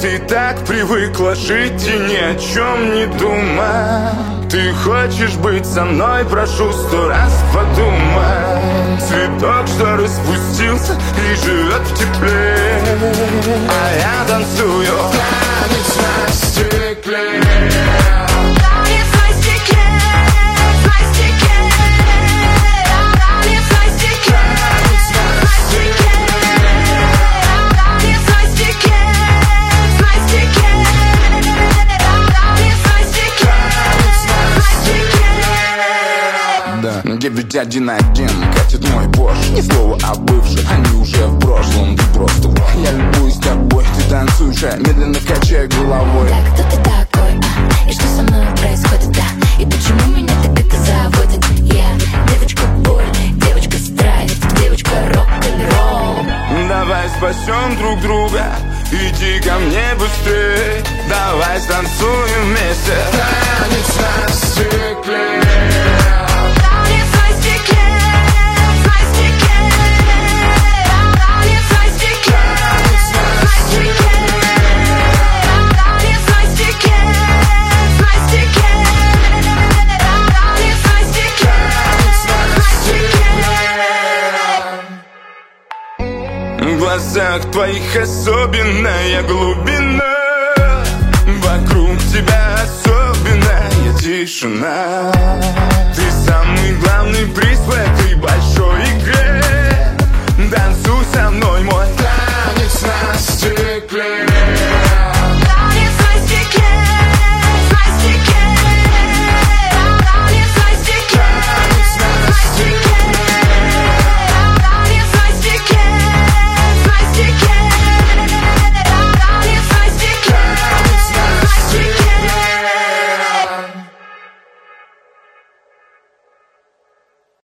Ты так привыкла жить и ни о чем не думать. Ты хочешь быть со мной, прошу 100 раз подумай. Цветок, что распустился и живет в тепле, а я танцую танец на стекле. Да. 911 катит мой Porsche. Ни слова о бывших, они уже в прошлом. Ты просто я любуюсь тобой. Ты танцуешь, я медленно качаю головой. Да, кто ты такой, а? И что со мной происходит, да? И почему меня так это заводит? Я девочка боль, девочка страсть, девочка рок-н-ролл. Давай спасем друг друга, иди ко мне быстрее. Давай станцуем вместе танец на стекле. В глазах твоих особенная глубина, вокруг тебя особенная тишина. Ты самый главный приз в этой большой игре. Танцуй со мной, мой танец на стекле.